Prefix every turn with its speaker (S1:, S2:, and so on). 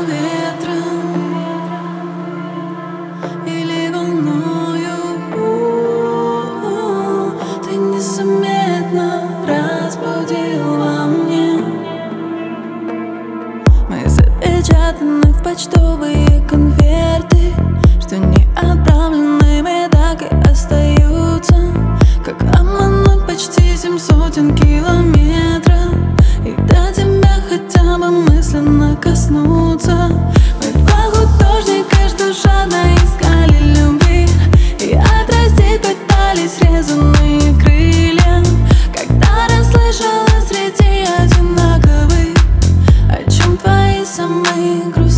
S1: ветром или волною. Ты незаметно разбудил во мне. Мы запечатаны в почтовые конверты, что не отправленными так и остаются. Как обмануть почти 7 сотен километров и до тебя хотя бы мысленно коснуться. Мы два художника, что жадно искали любви и отрастить пытались срезанные крылья. Когда расслышала среди одинаковых, о чем твои самые грустные